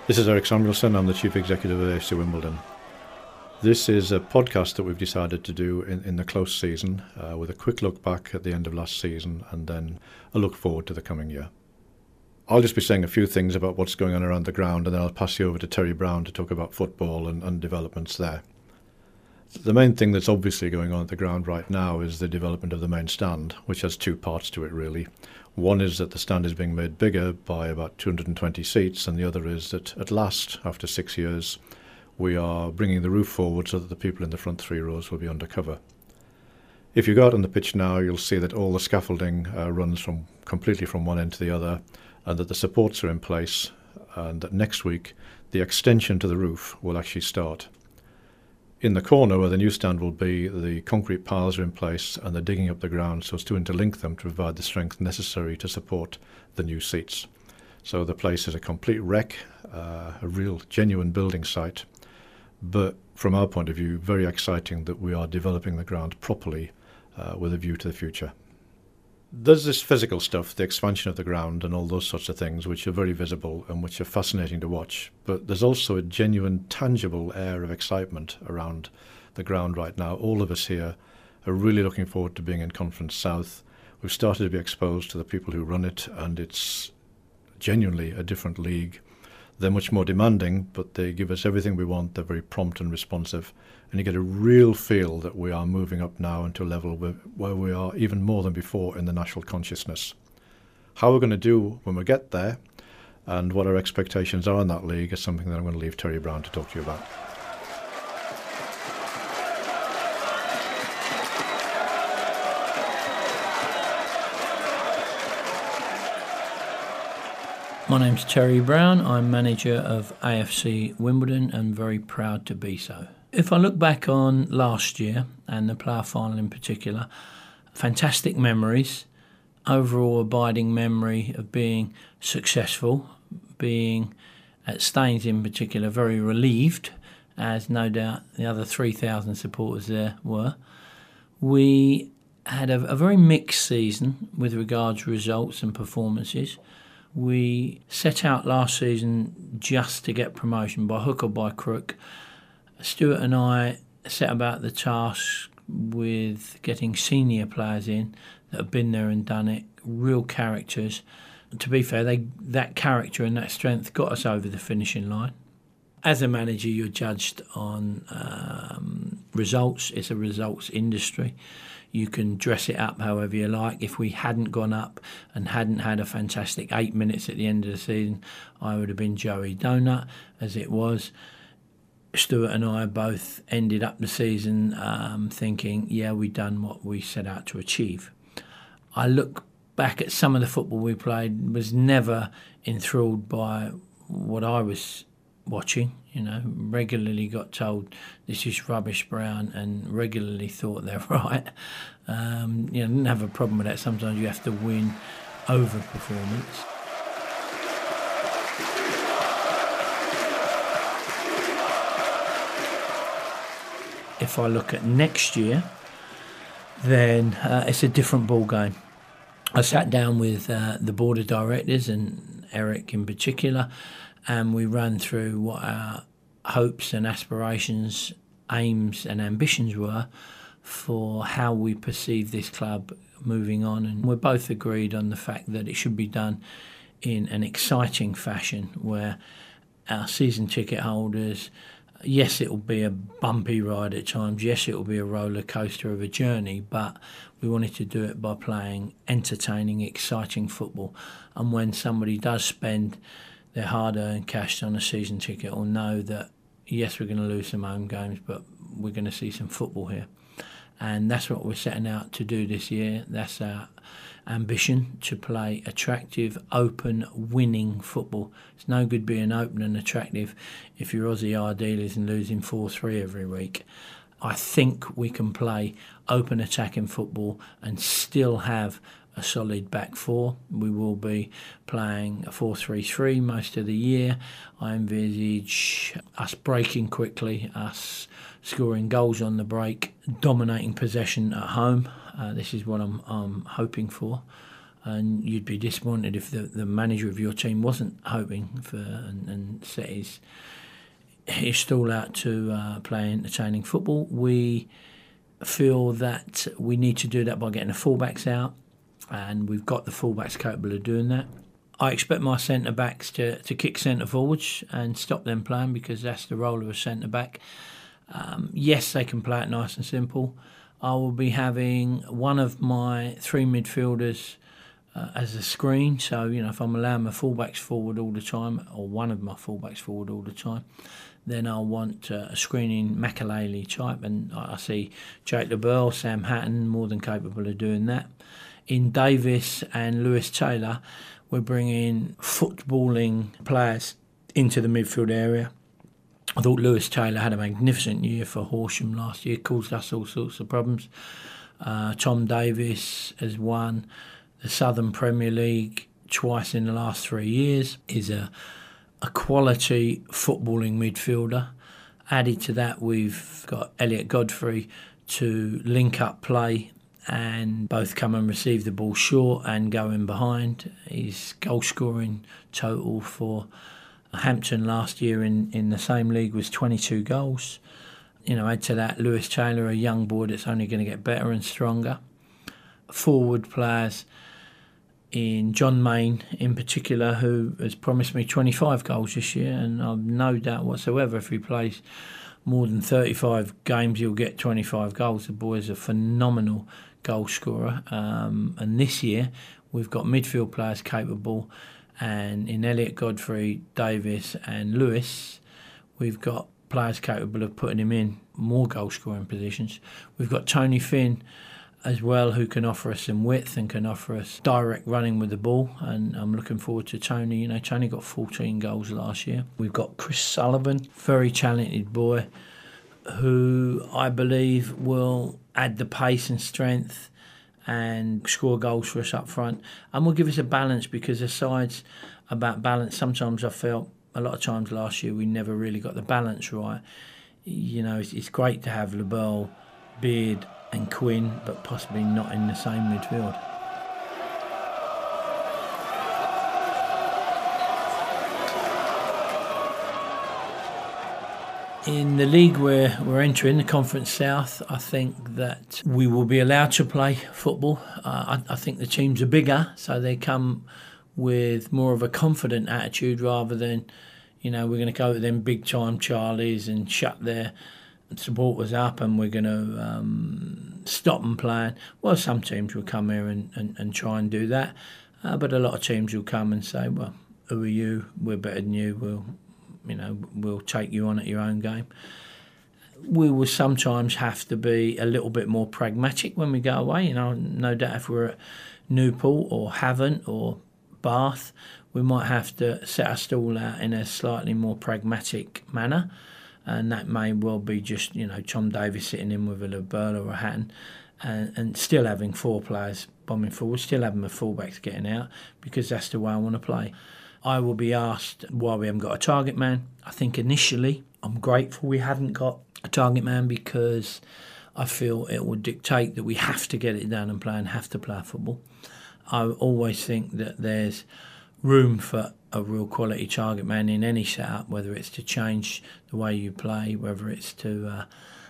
This is Eric Samuelson. I'm the Chief Executive of AFC Wimbledon. This is a podcast that we've decided to do in the close season, with a quick look back at the end of last season and then a look forward to the coming year. I'll just be saying a few things about what's going on around the ground, and then I'll pass you over to Terry Brown to talk about football and developments there. The main thing that's obviously going on at the ground right now is the development of the main stand, which has two parts to it really. One is that the stand is being made bigger by about 220 seats, and the other is that at last, after 6 years, we are bringing the roof forward so that the people in the front three rows will be under cover. If you go out on the pitch now, you'll see that all the scaffolding runs completely from one end to the other, and that the supports are in place, and that next week the extension to the roof will actually start. In the corner where the new stand will be, the concrete piles are in place and they're digging up the ground so as to interlink them to provide the strength necessary to support the new seats. So the place is a complete wreck, a real genuine building site, but from our point of view, very exciting that we are developing the ground properly with a view to the future. There's this physical stuff, the expansion of the ground and all those sorts of things, which are very visible and which are fascinating to watch. But there's also a genuine, tangible air of excitement around the ground right now. All of us here are really looking forward to being in Conference South. We've started to be exposed to the people who run it, and it's genuinely a different league. They're much more demanding, but they give us everything we want. They're very prompt and responsive. And you get a real feel that we are moving up now into a level where we are even more than before in the national consciousness. How we're going to do when we get there and what our expectations are in that league is something that I'm going to leave Terry Brown to talk to you about. My name's Terry Brown. I'm manager of AFC Wimbledon and very proud to be so. If I look back on last year and the playoff final in particular, fantastic memories, overall abiding memory of being successful, being at Staines in particular very relieved, as no doubt the other 3,000 supporters there were. We had a very mixed season with regards to results and performances. We set out last season just to get promotion by hook or by crook. Stuart and I set about the task with getting senior players in that have been there and done it, real characters. To be fair, that character and that strength got us over the finishing line. As a manager, you're judged on results. It's a results industry. You can dress it up however you like. If we hadn't gone up and hadn't had a fantastic 8 minutes at the end of the season, I would have been Joey Donut. As it was, Stuart and I both ended up the season thinking, yeah, we've done what we set out to achieve. I look back at some of the football we played, was never enthralled by what I was watching, regularly got told this is rubbish, Brown, and regularly thought they're right. Didn't have a problem with that. Sometimes you have to win over performance. If I look at next year, then it's a different ball game. I sat down with the board of directors and Eric in particular, and we ran through what our hopes and aspirations, aims and ambitions were for how we perceive this club moving on. And we both agreed on the fact that it should be done in an exciting fashion where our season ticket holders, yes, it will be a bumpy ride at times, yes, it will be a roller coaster of a journey, but we wanted to do it by playing entertaining, exciting football. And when somebody does spend their hard-earned cash on a season ticket, will know that, yes, we're going to lose some home games, but we're going to see some football here. And that's what we're setting out to do this year. That's our ambition, to play attractive, open, winning football. It's no good being open and attractive if you're Aussie Ardealers and losing 4-3 every week. I think we can play open attacking football and still have a solid back four. We will be playing a 4-3-3 most of the year. I envisage us breaking quickly, us scoring goals on the break, dominating possession at home. This is what I'm hoping for. and you'd be disappointed if the manager of your team wasn't hoping for and set his stall out to play entertaining football. We feel that we need to do that by getting the fullbacks out, and we've got the fullbacks capable of doing that. I expect my centre-backs to kick centre-forwards and stop them playing, because that's the role of a centre-back. Yes, they can play it nice and simple. I will be having one of my three midfielders as a screen. So, if I'm allowing my fullbacks forward all the time, or one of my fullbacks forward all the time, then I'll want a screening Makelele type. And I see Jake LeBeau, Sam Hatton, more than capable of doing that. In Davis and Lewis Taylor, we're bringing footballing players into the midfield area. I thought Lewis Taylor had a magnificent year for Horsham last year, caused us all sorts of problems. Tom Davis has won the Southern Premier League twice in the last 3 years, is a quality footballing midfielder. Added to that, we've got Elliot Godfrey to link up play and both come and receive the ball short and go in behind. His goal scoring total for Hampton last year in the same league was 22 goals. Add to that Lewis Taylor, a young boy that's only going to get better and stronger. Forward players in John Main in particular, who has promised me 25 goals this year, and I've no doubt whatsoever if he plays more than 35 games he'll get 25 goals. The boy is a phenomenal goal scorer, and this year we've got midfield players capable, and in Elliot Godfrey, Davis and Lewis we've got players capable of putting him in more goal scoring positions. We've got Tony Finn as well, who can offer us some width and can offer us direct running with the ball, and I'm looking forward to Tony. Tony got 14 goals last year. We've got Chris Sullivan, very talented boy, who I believe will add the pace and strength and score goals for us up front, and will give us a balance, because asides about balance, sometimes I felt a lot of times last year we never really got the balance right. It's great to have LeBeau, Beard and Quinn, but possibly not in the same midfield. In the league where we're entering, the Conference South, I think that we will be allowed to play football. I think the teams are bigger, so they come with more of a confident attitude rather than, we're going to go to them big-time Charlies and shut their supporters up and we're going to stop them playing. Well, some teams will come here and try and do that, but a lot of teams will come and say, well, who are you? We're better than you. We'll take you on at your own game. We will sometimes have to be a little bit more pragmatic when we go away. No doubt if we're at Newport or Havant or Bath, we might have to set our stall out in a slightly more pragmatic manner, and that may well be just Tom Davis sitting in with a LeBeau or a Hatton, and still having four players bombing forward, still having the fullbacks getting out, because that's the way I want to play. I will be asked why we haven't got a target man. I think initially I'm grateful we haven't got a target man, because I feel it will dictate that we have to get it done and play and have to play football. I always think that there's room for a real quality target man in any setup, whether it's to change the way you play, whether it's to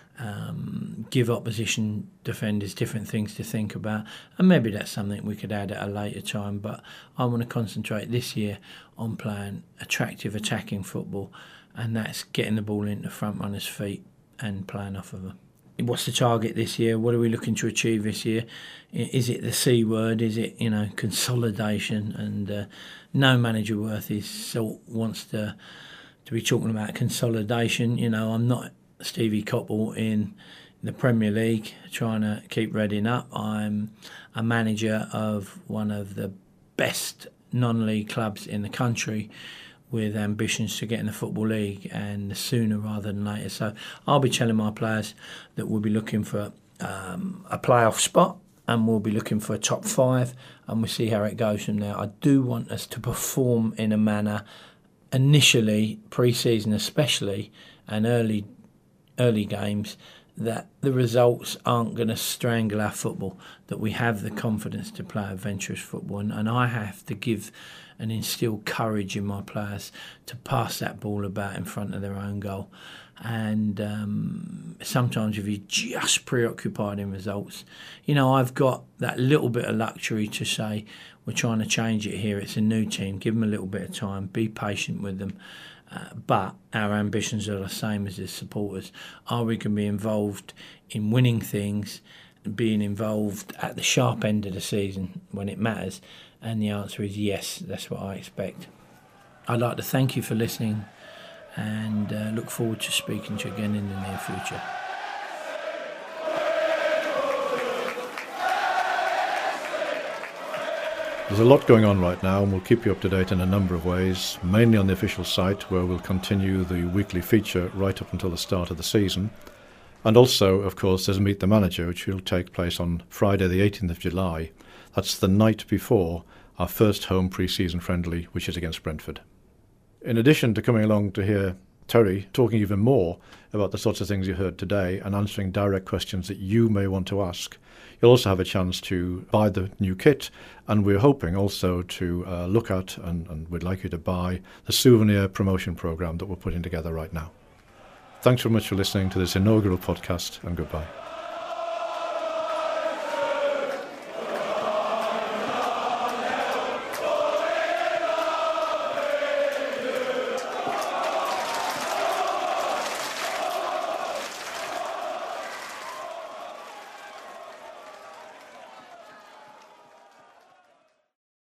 give opposition defenders different things to think about, and maybe that's something we could add at a later time. But I want to concentrate this year on playing attractive attacking football, and that's getting the ball into front runners' feet and playing off of them. What's the target this year? What are we looking to achieve this year? Is it the C word? Is it consolidation? And no manager worth his salt wants to be talking about consolidation. I'm not Stevie Coppell in the Premier League trying to keep Reading up. I'm a manager of one of the best non-league clubs in the country, with ambitions to get in the Football League, and sooner rather than later. So I'll be telling my players that we'll be looking for a playoff spot, and we'll be looking for a top 5, and we'll see how it goes from there. I do want us to perform in a manner initially, pre-season especially, and early games, that the results aren't going to strangle our football, that we have the confidence to play adventurous football. And I have to give and instill courage in my players to pass that ball about in front of their own goal. And sometimes if you're just preoccupied in results, I've got that little bit of luxury to say, we're trying to change it here. It's a new team. Give them a little bit of time. Be patient with them. But our ambitions are the same as the supporters. Are we going to be involved in winning things, being involved at the sharp end of the season when it matters? And the answer is yes, that's what I expect. I'd like to thank you for listening and look forward to speaking to you again in the near future. There's a lot going on right now, and we'll keep you up to date in a number of ways, mainly on the official site, where we'll continue the weekly feature right up until the start of the season. And also, of course, there's Meet the Manager, which will take place on Friday the 18th of July. That's the night before our first home pre-season friendly, which is against Brentford. In addition to coming along to hear Terry talking even more about the sorts of things you heard today and answering direct questions that you may want to ask, you'll also have a chance to buy the new kit, and we're hoping also to look at, and we'd like you to buy, the souvenir promotion programme that we're putting together right now. Thanks very much for listening to this inaugural podcast, and goodbye.